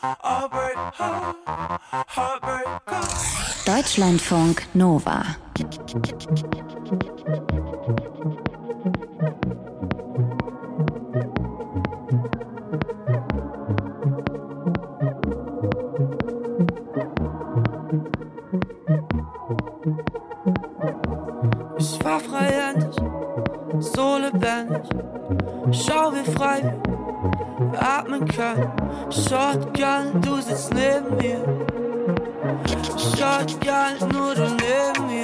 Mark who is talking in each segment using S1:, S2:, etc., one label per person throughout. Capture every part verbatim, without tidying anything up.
S1: Deutschlandfunk Nova.
S2: Ich war freihändig, so lebendig. Schau, wie frei wir atmen können. Shotgun, du sitzt neben mir. Shotgun, nur du neben mir.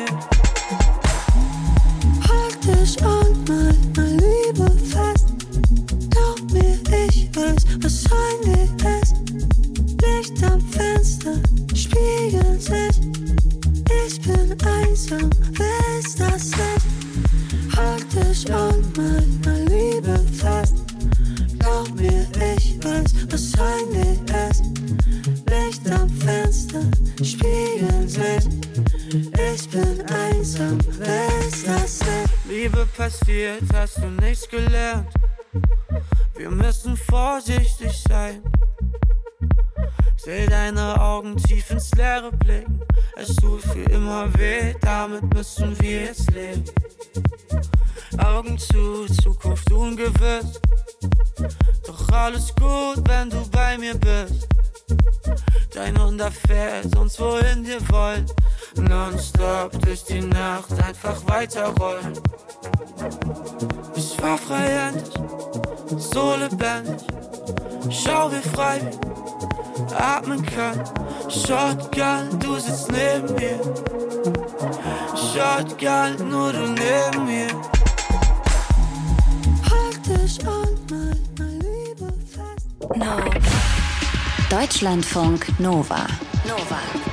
S3: Halt dich an, meine Liebe fest. Glaub mir, ich weiß, was Schein ist. Licht am Fenster, spiegeln sich. Ich bin einsam, wer ist das Licht? Halt dich an, meine Liebe fest. Glaub mir, ich weiß, was Schein ist. Licht am Fenster, spiegeln sich. Ich bin einsam, wer ist das Licht?
S2: Liebe passiert, hast du nichts gelernt. Wir müssen vorsichtig sein. Seh deine Augen tief ins Leere blicken. Es tut für immer weh, damit müssen wir jetzt leben. Augen zu, Zukunft ungewiss. Doch alles gut, wenn du bei mir bist. Dein Hund erfährt uns, wohin wir wollen. Nonstop durch die Nacht einfach weiterrollen. Ich war freihändig, so lebendig. Schau, wie frei wir atmen können. Shotgun, du sitzt neben mir. Shotgun, nur du neben mir.
S3: Halt dich an, meine Liebe fest.
S1: No. Deutschlandfunk Nova. Nova.